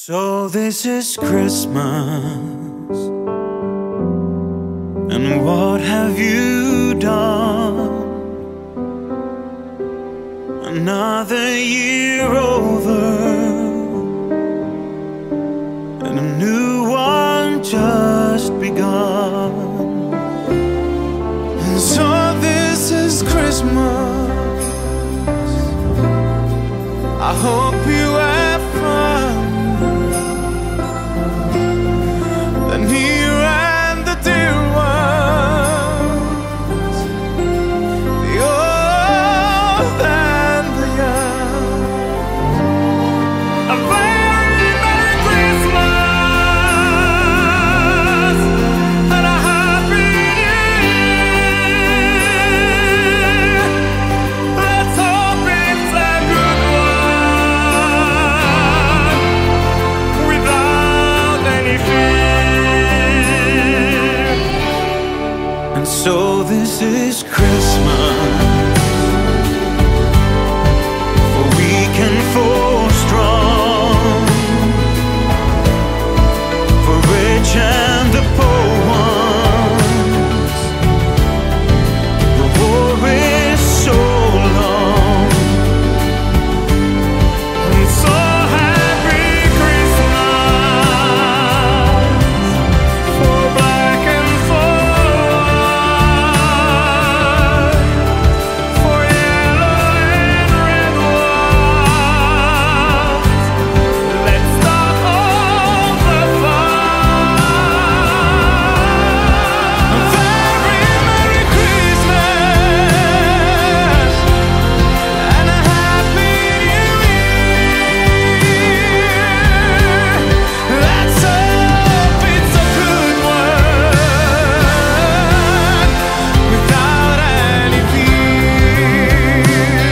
So this is Christmas, and what have you done? Another year over, and a new one just begun. And so this is Christmas, I hope you have fun. The near and the dear ones, the old and the young. A very Merry Christmas and a Happy New Year. Let's hope it's a good one without any fear. And so this is Christmas, for weak and for strong, for rich and the poor ones. The war is so long, and so Happy Christmas for black and for white, for yellow and red ones. Let's start all the fun. A very Merry Christmas and a Happy New Year. Let's hope it's a good one without any fear.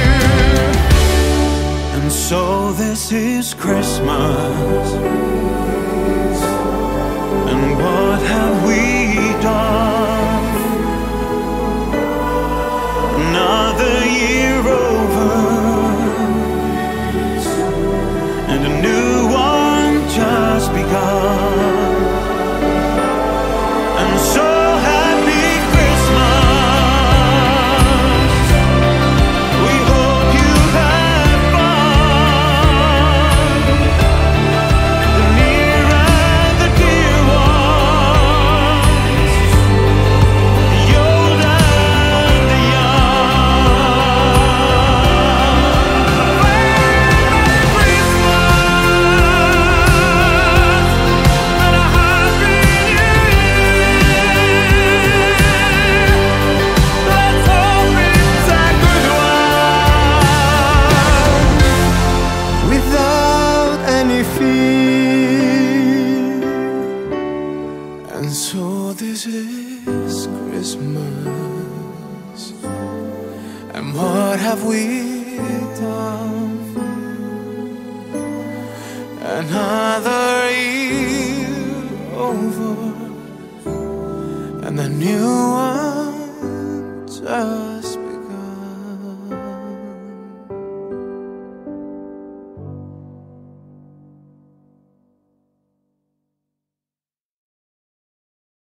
And so this is Christmas, and what have we done? Another year over, and a new one just begun. And so Happy Christmas, we hope you have fun. The near and the dear ones, the old and the young. Merry Christmas and a Happy New Year. Let's hope it's a good one without any fear. And so this is Christmas, and what have we done? Another year over, and the new one